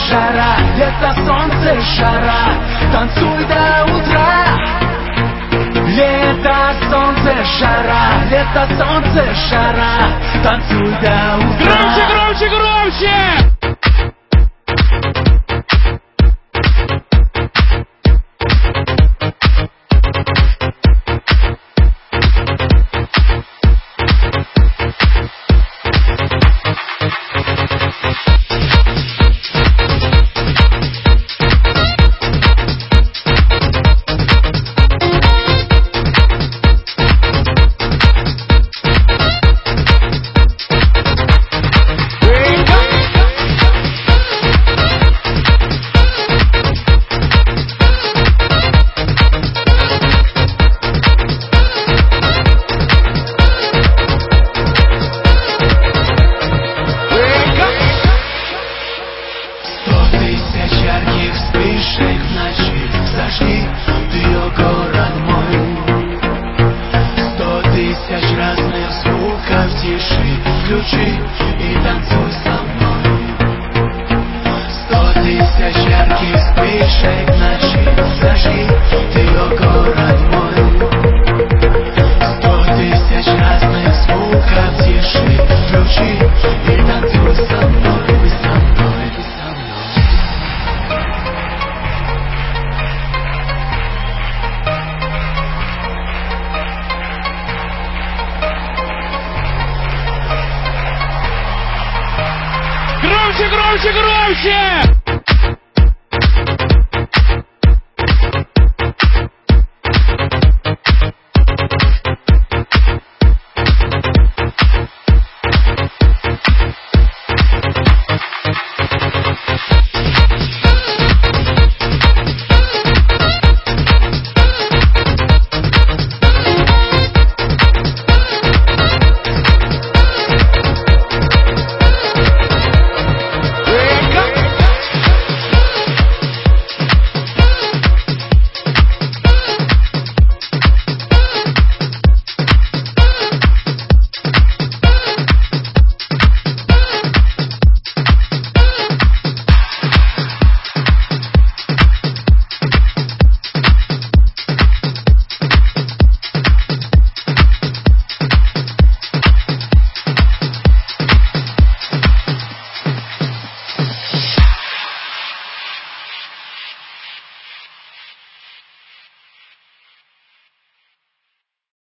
жара, лето, солнце, жара, танцуй до утра. Лето, солнце, жара, лето, солнце, жара, танцуй до утра. Громче, громче, громче! Ярких вспышек в ночи, зажги ты ее, город мой. 100 тысяч разных звуков тиши, включи и танцуй со мной. 100 тысяч ярких вспышек в ночи, зажги ты ее, город мой. 100 тысяч разных звуков тиши, включи и танцуй со мной. Ты со мной, ты со мной. Громче, громче, громче!